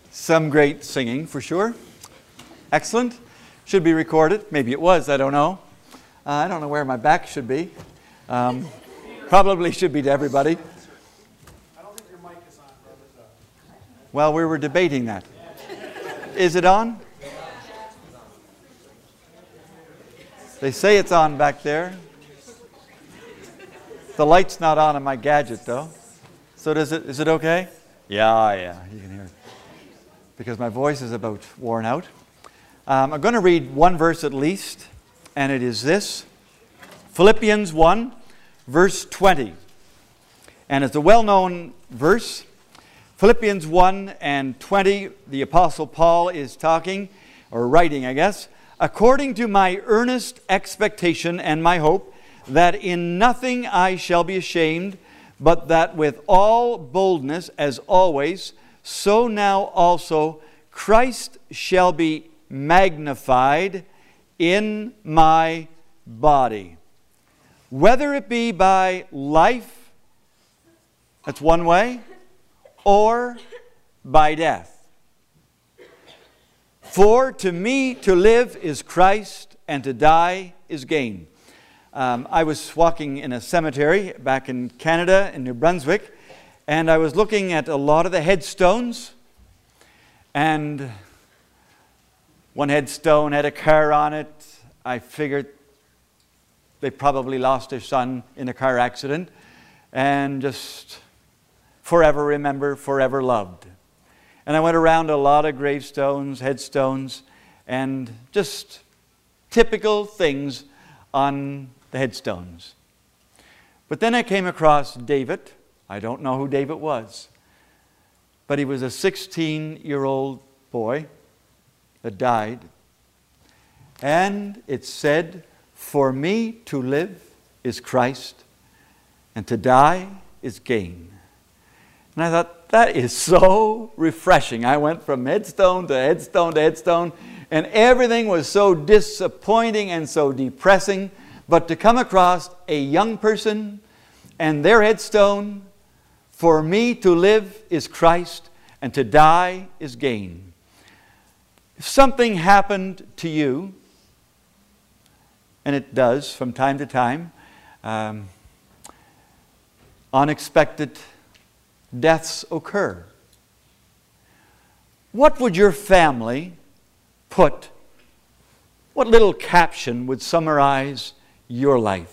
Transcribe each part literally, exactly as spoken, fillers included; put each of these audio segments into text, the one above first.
Some great singing, for sure. Excellent. Should be recorded. Maybe it was, I don't know. Uh, I don't know where my back should be. Um, probably should be to everybody. I don't think your mic is on, brother. Well, we were debating that. Is it on? They say it's on back there. The light's not on on my gadget, though. So does it? Is it okay? Yeah, yeah, you can hear it. Because my voice is about worn out. Um, I'm going to read one verse at least, and it is this. Philippians one, verse twenty. And it's a well-known verse. Philippians one and twenty, the Apostle Paul is talking, or writing, I guess, according to my earnest expectation and my hope, that in nothing I shall be ashamed, but that with all boldness, as always, so now also Christ shall be magnified in my body. Whether it be by life, that's one way, or by death. For to me to live is Christ, and to die is gain. Um, I was walking in a cemetery back in Canada, in New Brunswick, and I was looking at a lot of the headstones, and one headstone had a car on it. I figured they probably lost their son in a car accident, and just forever remember, forever loved. And I went around a lot of gravestones, headstones, and just typical things on the headstones. But then I came across David. I don't know who David was, but he was a sixteen-year-old boy that died. And it said, for me to live is Christ, and to die is gain. And I thought, that is so refreshing. I went from headstone to headstone to headstone, and everything was so disappointing and so depressing. But to come across a young person and their headstone, for me to live is Christ, and to die is gain. If something happened to you, and it does from time to time, um, unexpected deaths occur. What would your family put? What little caption would summarize your life?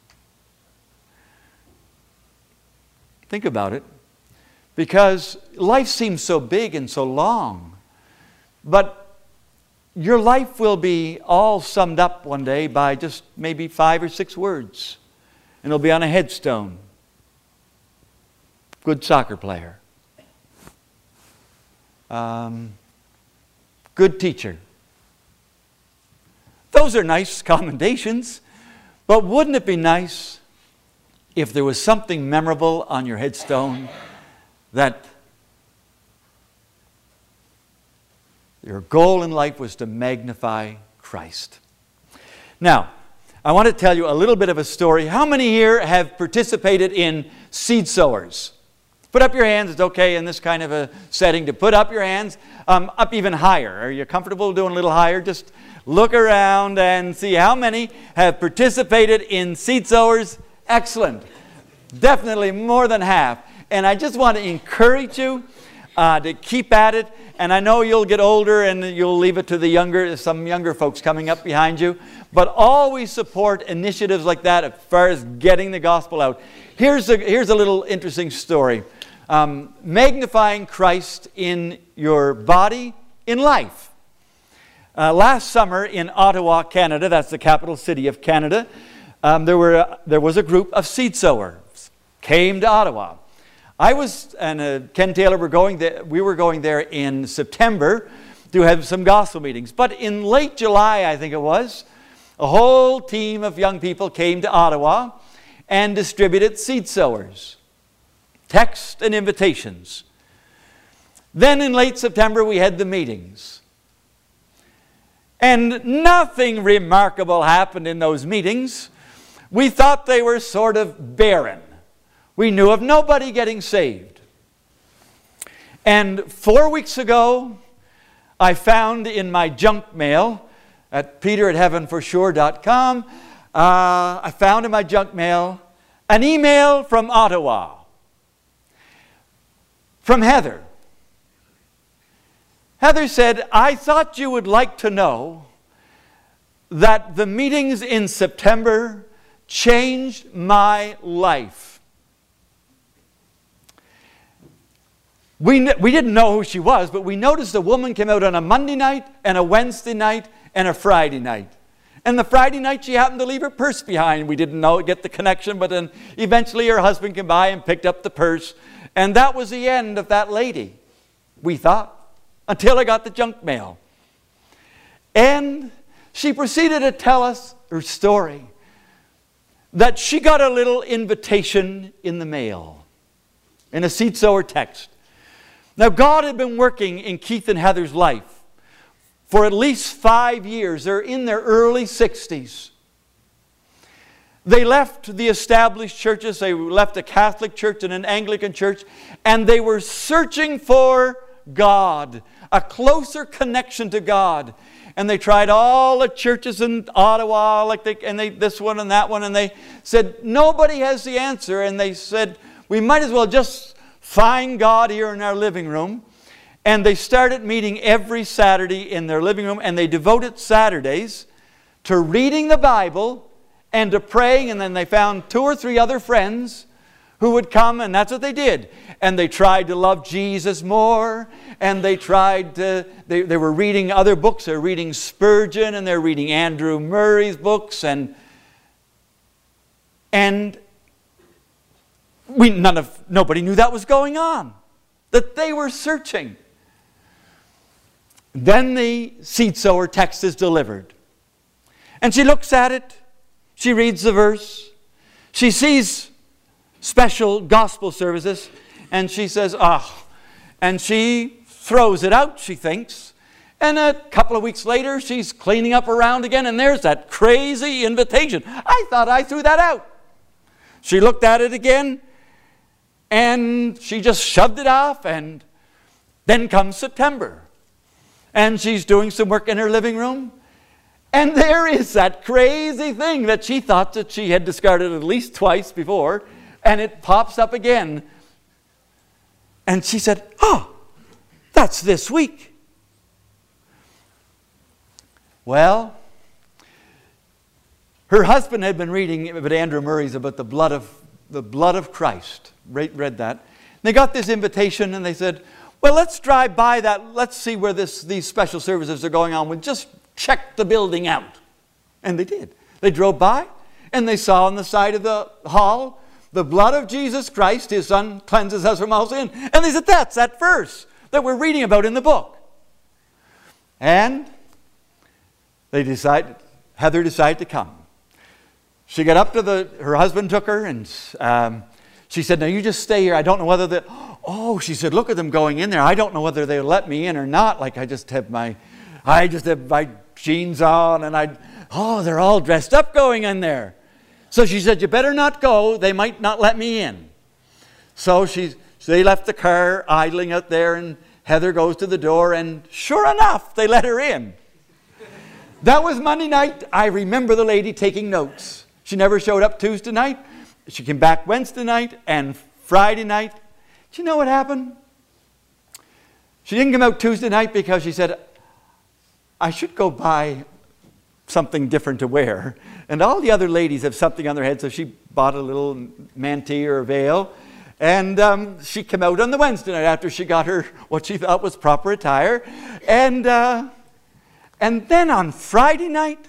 Think about it. Because life seems so big and so long. But your life will be all summed up one day by just maybe five or six words. And it'll be on a headstone. Good soccer player. Um, good teacher. Those are nice commendations. But wouldn't it be nice if there was something memorable on your headstone that your goal in life was to magnify Christ? Now, I want to tell you a little bit of a story. How many here have participated in seed sowers? Put up your hands. It's okay in this kind of a setting to put up your hands um, up even higher. Are you comfortable doing a little higher? Just look around and see how many have participated in seed sowers. Excellent. Definitely more than half. And I just want to encourage you uh, to keep at it. And I know you'll get older and you'll leave it to the younger, some younger folks coming up behind you. But always support initiatives like that as far as getting the gospel out. Here's a, here's a little interesting story. Um, magnifying Christ in your body, in life. Uh, last summer in Ottawa, Canada, that's the capital city of Canada, um, there were uh, there was a group of seed sowers came to Ottawa. I was and uh, Ken Taylor were going there. We were going there in September to have some gospel meetings. But in late July, I think it was, a whole team of young people came to Ottawa and distributed seed sowers. Text and invitations. Then in late September we had the meetings. And nothing remarkable happened in those meetings. We thought they were sort of barren. We knew of nobody getting saved. And four weeks ago, I found in my junk mail at peter at heaven for sure dot com, uh, I found in my junk mail an email from Ottawa, from Heather. Heather said, I thought you would like to know that the meetings in September changed my life. We, we didn't know who she was, but we noticed a woman came out on a Monday night and a Wednesday night and a Friday night. And the Friday night she happened to leave her purse behind. We didn't know, get the connection, but then eventually her husband came by and picked up the purse. And that was the end of that lady, we thought, until I got the junk mail. And she proceeded to tell us her story, that she got a little invitation in the mail, in a seed sower text. Now, God had been working in Keith and Heather's life for at least five years. They're in their early sixties. They left the established churches. They left a Catholic church and an Anglican church, and they were searching for God, a closer connection to God. And they tried all the churches in Ottawa, like they, and they, this one and that one, and they said, nobody has the answer. And they said, we might as well just find God here in our living room. And they started meeting every Saturday in their living room, and they devoted Saturdays to reading the Bible and to praying. And then they found two or three other friends who would come, and that's what they did. And they tried to love Jesus more, and they tried to, they, they were reading other books. They were reading Spurgeon, and they're reading Andrew Murray's books, and and we none of nobody knew that was going on, that they were searching. Then the seed sower text is delivered, and she looks at it, she reads the verse, she sees special gospel services, and she says, oh, and she throws it out, she thinks. And a couple of weeks later, she's cleaning up around again, and there's that crazy invitation. I thought I threw that out. She looked at it again, and she just shoved it off, and then comes September. And she's doing some work in her living room, and there is that crazy thing that she thought that she had discarded at least twice before, and it pops up again. And she said, oh, that's this week. Well, her husband had been reading about Andrew Murray's about the blood of the blood of Christ. Read, read that. They got this invitation, and they said, well, let's drive by that. Let's see where this, these special services are going on. We'll just check the building out. And they did. They drove by, and they saw on the side of the hall, the blood of Jesus Christ, his son, cleanses us from all sin. And they said, that's that verse that we're reading about in the book. And they decided, Heather decided to come. She got up to the, her husband took her, and um, she said, now you just stay here. I don't know whether they, oh, she said, look at them going in there. I don't know whether they'll let me in or not. Like I just have my, I just have my jeans on, and I, oh, they're all dressed up going in there. So she said, you better not go. They might not let me in. So she, so they left the car idling out there, and Heather goes to the door, and sure enough, they let her in. That was Monday night. I remember the lady taking notes. She never showed up Tuesday night. She came back Wednesday night and Friday night. Do you know what happened? She didn't come out Tuesday night because she said, I should go buy something different to wear. And all the other ladies have something on their head, so she bought a little mantille or a veil. And um, she came out on the Wednesday night after she got her what she thought was proper attire. And, uh, and then on Friday night,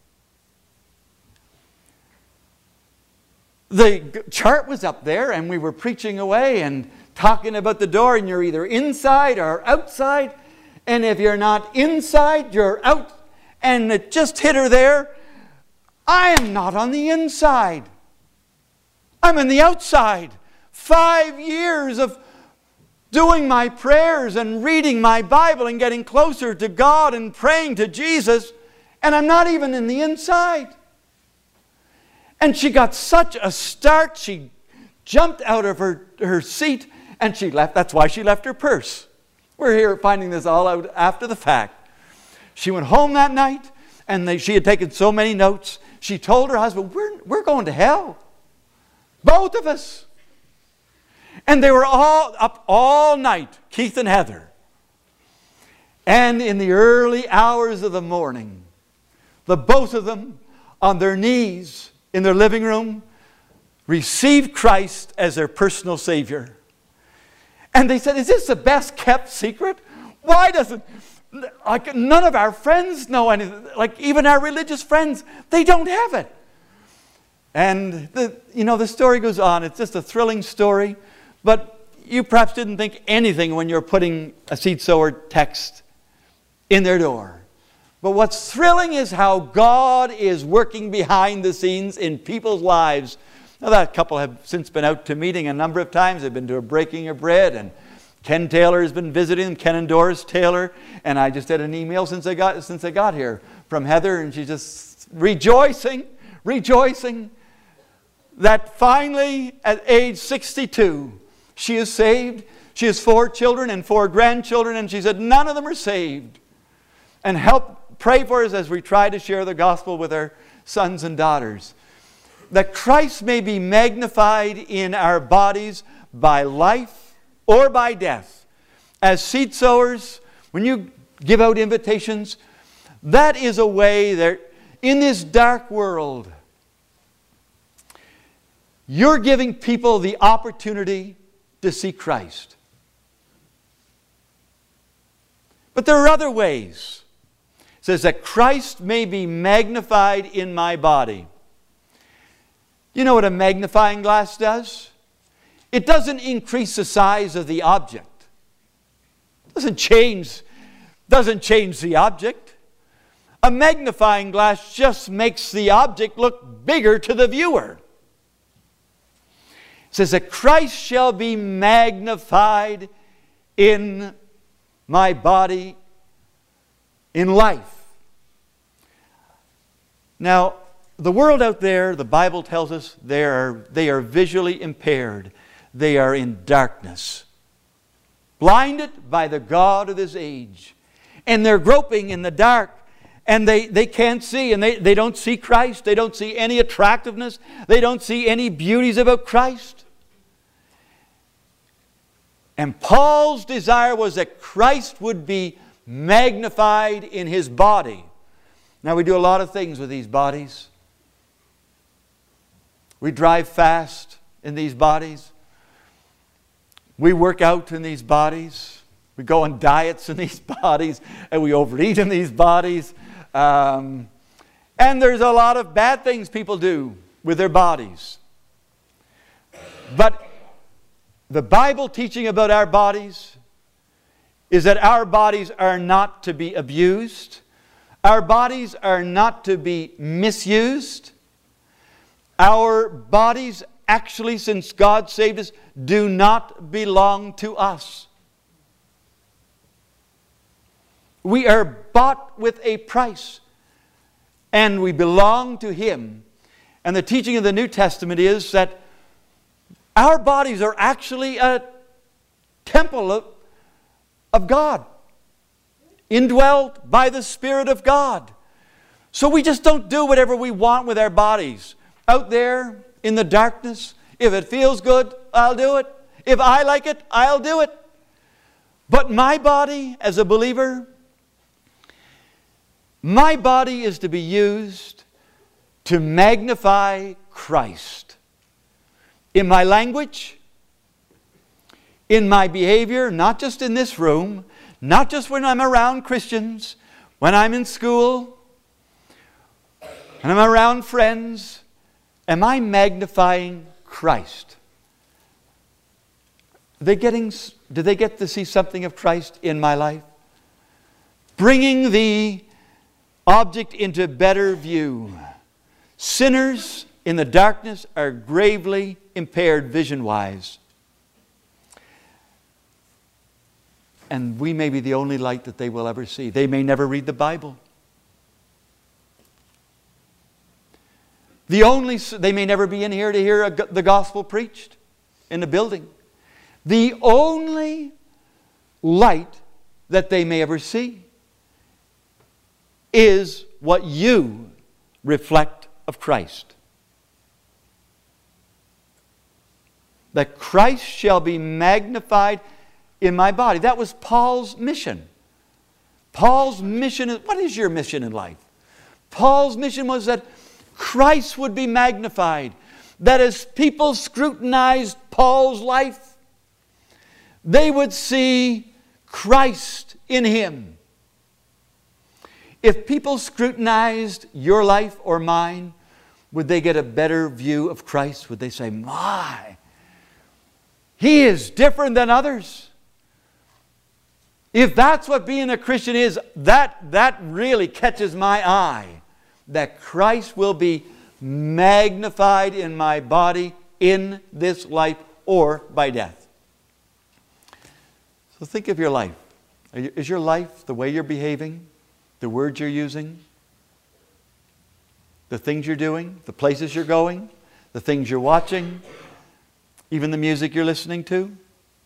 the chart was up there, and we were preaching away and talking about the door, and you're either inside or outside. And if you're not inside, you're out. And it just hit her there. I am not on the inside. I'm on the outside. Five years of doing my prayers and reading my Bible and getting closer to God and praying to Jesus, and I'm not even in the inside. And she got such a start. She jumped out of her, her seat And she left. That's why she left her purse. We're here finding this all out after the fact. She went home that night, and they, she had taken so many notes. She told her husband, we're, we're going to hell. Both of us. And they were all up all night, Keith and Heather. And in the early hours of the morning, the both of them on their knees in their living room received Christ as their personal Savior. And they said, is this the best kept secret? Why doesn't, like, none of our friends know anything? Like, even our religious friends, they don't have it. And, the, you know, the story goes on. It's just a thrilling story. But you perhaps didn't think anything when you're putting a seed sower text in their door. But what's thrilling is how God is working behind the scenes in people's lives. Now, that couple have since been out to meeting a number of times. They've been to a breaking of bread, and Ken Taylor has been visiting them, Ken and Doris Taylor. And I just had an email since I got, since I got here from Heather, and she's just rejoicing, rejoicing that finally at age sixty-two, she is saved. She has four children and four grandchildren, and she said none of them are saved. And help pray for us as we try to share the gospel with our sons and daughters. That Christ may be magnified in our bodies by life or by death. As seed sowers, when you give out invitations, that is a way that in this dark world, you're giving people the opportunity to see Christ. But there are other ways. It says that Christ may be magnified in my body. You know what a magnifying glass does? It doesn't increase the size of the object. It doesn't change, doesn't change the object. A magnifying glass just makes the object look bigger to the viewer. It says that Christ shall be magnified in my body in life. Now, the world out there, the Bible tells us, they are, they are visually impaired. They are in darkness, blinded by the god of this age. And they're groping in the dark, and they, they can't see, and they, they don't see Christ. They don't see any attractiveness. They don't see any beauties about Christ. And Paul's desire was that Christ would be magnified in his body. Now, we do a lot of things with these bodies. We drive fast in these bodies. We work out in these bodies. We go on diets in these bodies. And we overeat in these bodies. Um, and there's a lot of bad things people do with their bodies. But the Bible teaching about our bodies is that our bodies are not to be abused. Our bodies are not to be misused. Our bodies, actually, since God saved us, do not belong to us. We are bought with a price, and we belong to Him. And the teaching of the New Testament is that our bodies are actually a temple of, of God, indwelt by the Spirit of God. So we just don't do whatever we want with our bodies. Out there in the darkness, if it feels good, I'll do it. If I like it, I'll do it. But my body, as a believer, my body is to be used to magnify Christ. In my language, in my behavior, not just in this room, not just when I'm around Christians, when I'm in school, and I'm around friends, am I magnifying Christ? Are they getting, do they get to see something of Christ in my life? Bringing the object into better view. Sinners in the darkness are gravely impaired vision-wise. And we may be the only light that they will ever see. They may never read the Bible. The only, they may never be in here to hear a, the gospel preached in the building. The only light that they may ever see is what you reflect of Christ. That Christ shall be magnified in my body. That was Paul's mission. Paul's mission is, what is your mission in life? Paul's mission was that Christ would be magnified. That as people scrutinized Paul's life, they would see Christ in him. If people scrutinized your life or mine, would they get a better view of Christ? Would they say, my, he is different than others? If that's what being a Christian is, that, that really catches my eye. That Christ will be magnified in my body in this life or by death. So think of your life. Is your life the way you're behaving, the words you're using, the things you're doing, the places you're going, the things you're watching, even the music you're listening to?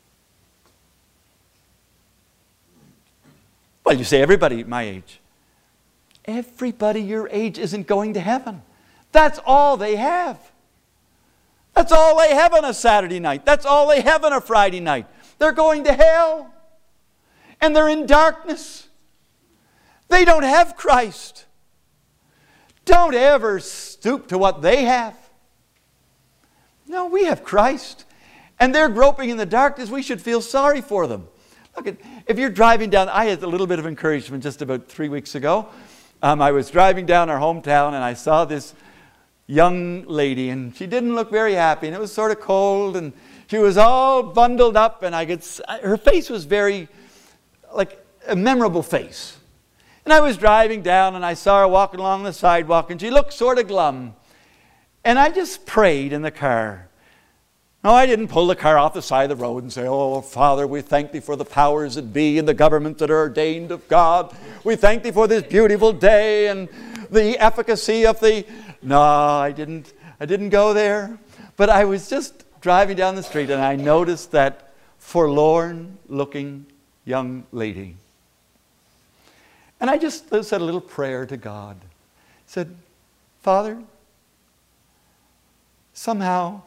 Well, you say everybody my age. Everybody your age isn't going to heaven. That's all they have. That's all they have on a Saturday night. That's all they have on a Friday night. They're going to hell. And they're in darkness. They don't have Christ. Don't ever stoop to what they have. No, we have Christ. And they're groping in the darkness. We should feel sorry for them. Look, if you're driving down, I had a little bit of encouragement just about three weeks ago. Um, I was driving down our hometown and I saw this young lady and she didn't look very happy and it was sort of cold and she was all bundled up and I could, her face was very, like a memorable face. And I was driving down and I saw her walking along the sidewalk and she looked sort of glum. And I just prayed in the car. No, I didn't pull the car off the side of the road and say, oh, Father, we thank thee for the powers that be and the governments that are ordained of God. We thank thee for this beautiful day and the efficacy of the... No, I didn't, I didn't go there. But I was just driving down the street and I noticed that forlorn-looking young lady. And I just said a little prayer to God. I said, Father, somehow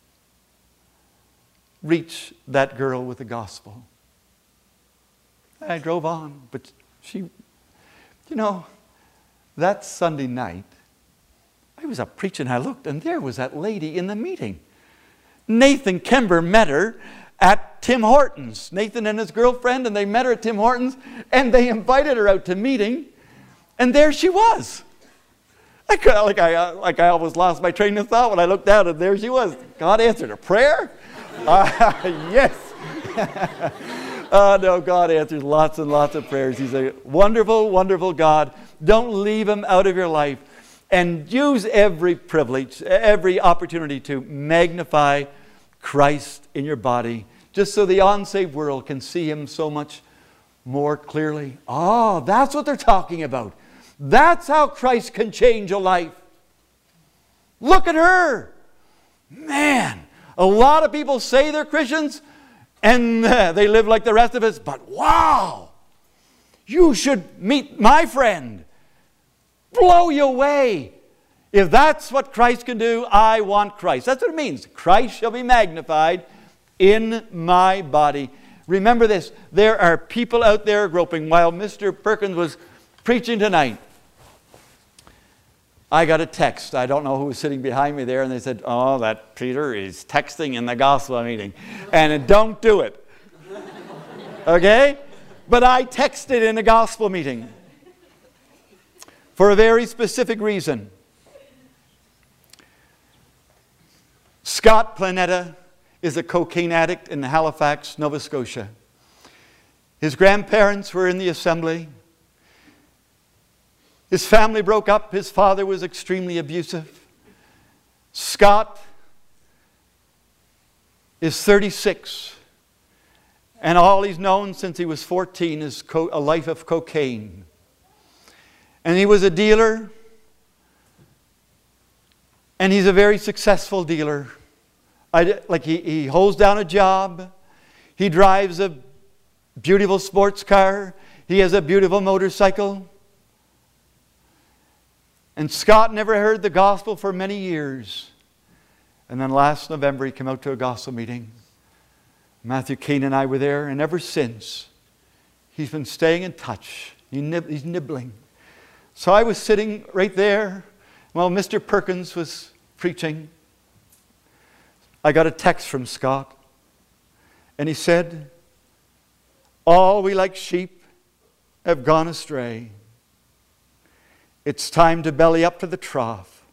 reach that girl with the gospel. And I drove on, but she, you know, that Sunday night, I was up preaching, I looked, and there was that lady in the meeting. Nathan Kember met her at Tim Hortons. Nathan and his girlfriend, and they met her at Tim Hortons, and they invited her out to meeting, and there she was. I could, like, I, like I almost lost my train of thought when I looked down, and there she was. God answered a prayer? Uh, yes. Oh, no, God answers lots and lots of prayers. He's a wonderful, wonderful God. Don't leave him out of your life. And use every privilege, every opportunity to magnify Christ in your body, just so the unsaved world can see him so much more clearly. Oh, that's what they're talking about. That's how Christ can change a life. Look at her. Man, a lot of people say they're Christians and uh, they live like the rest of us, but wow, you should meet my friend. Blow you away. If that's what Christ can do, I want Christ. That's what it means. Christ shall be magnified in my body. Remember this, there are people out there groping. While Mister Perkins was preaching tonight, I got a text. I don't know who was sitting behind me there, and they said, oh, that Peter is texting in the gospel meeting. And don't do it. Okay? But I texted in a gospel meeting for a very specific reason. Scott Planetta is a cocaine addict in Halifax, Nova Scotia. His grandparents were in the assembly. His family broke up. His father was extremely abusive. Scott is thirty-six. And all he's known since he was fourteen is co- a life of cocaine. And he was a dealer. And he's a very successful dealer. I, like he, he holds down a job. He drives a beautiful sports car. He has a beautiful motorcycle. And Scott never heard the gospel for many years. And then last November he came out to a gospel meeting. Matthew Kane and I were there, and ever since he's been staying in touch. He nib- he's nibbling. So I was sitting right there while Mister Perkins was preaching. I got a text from Scott, and he said, "All we like sheep have gone astray. It's time to belly up to the trough.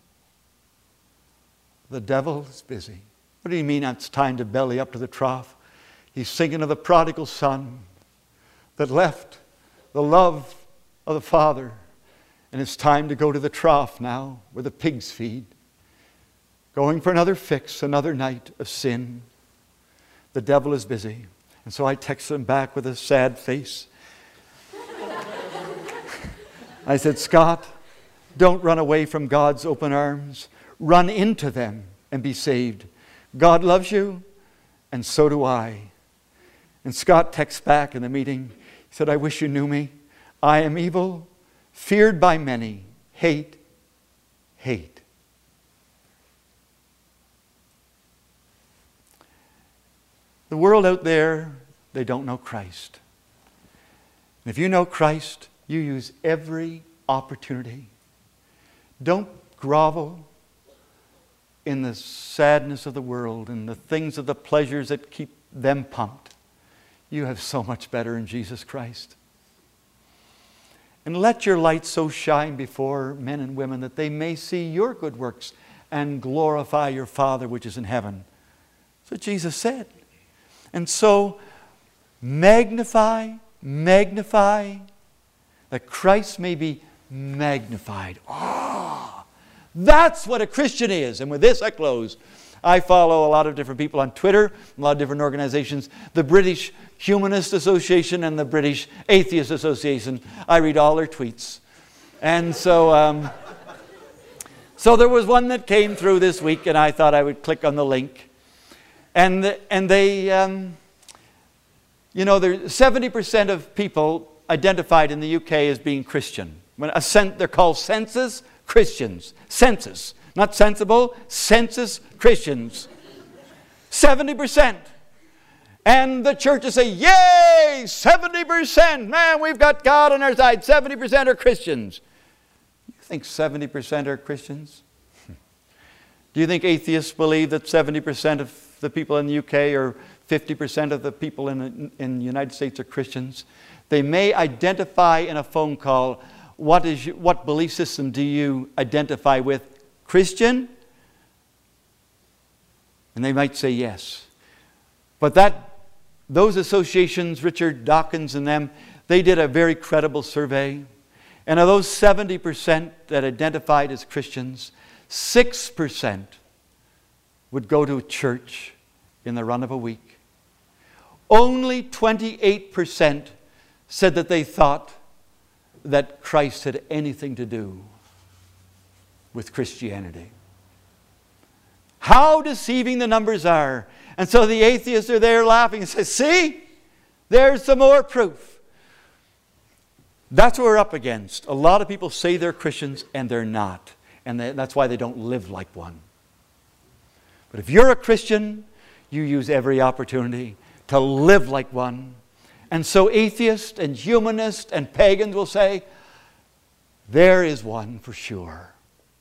The devil is busy." What do you mean it's time to belly up to the trough? He's thinking of the prodigal son that left the love of the Father. And it's time to go to the trough now where the pigs feed. Going for another fix, another night of sin. The devil is busy. And so I texted him back with a sad face. I said, "Scott, don't run away from God's open arms. Run into them and be saved. God loves you, and so do I." And Scott texts back in the meeting. He said, "I wish you knew me. I am evil, feared by many, hate, hate." The world out there, they don't know Christ. And if you know Christ, you use every opportunity. Don't grovel in the sadness of the world and the things of the pleasures that keep them pumped. You have so much better in Jesus Christ. And let your light so shine before men and women that they may see your good works and glorify your Father which is in heaven. That's what Jesus said. And so, magnify, magnify, that Christ may be magnified. Ah, that's what a Christian is. And with this I close. I follow a lot of different people on Twitter, a lot of different organizations, the British Humanist Association and the British Atheist Association. I read all their tweets. And so, um, so there was one that came through this week, and I thought I would click on the link. And, the, and they, um, you know, there seventy percent of people identified in the U K as being Christian. When a cent, they're called census Christians. Census. Not sensible, census Christians. seventy percent. And the churches say, "Yay, seventy percent. Man, we've got God on our side. seventy percent are Christians." You think seventy percent are Christians? Do you think atheists believe that seventy percent of the people in the U K or fifty percent of the people in, in the United States are Christians? They may identify in a phone call, what, is your, what belief system do you identify with? Christian? And they might say yes. But that, those associations, Richard Dawkins and them, they did a very credible survey. And of those seventy percent that identified as Christians, six percent would go to a church in the run of a week. Only twenty-eight percent said that they thought that Christ had anything to do with Christianity. How deceiving the numbers are. And so the atheists are there laughing and say, "See, there's some more proof." That's what we're up against. A lot of people say they're Christians and they're not. And they, that's why they don't live like one. But if you're a Christian, you use every opportunity to live like one. And so atheists and humanists and pagans will say, there is one for sure.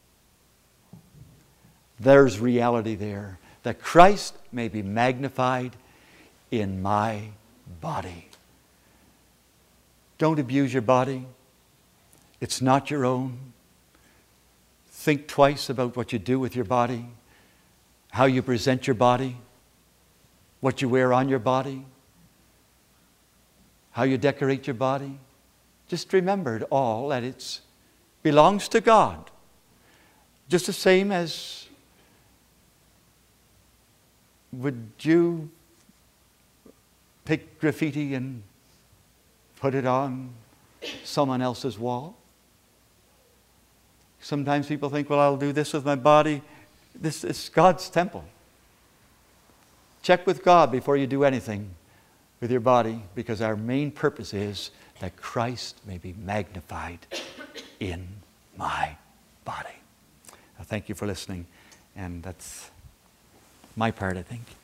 There's reality there, that Christ may be magnified in my body. Don't abuse your body. It's not your own. Think twice about what you do with your body, how you present your body, what you wear on your body, how you decorate your body. Just remember it all, that it belongs to God. Just the same as, would you pick graffiti and put it on someone else's wall? Sometimes people think, well, I'll do this with my body. This is God's temple. Check with God before you do anything. with your body, because our main purpose is that Christ may be magnified in my body. Now, thank you for listening, and that's my part, I think.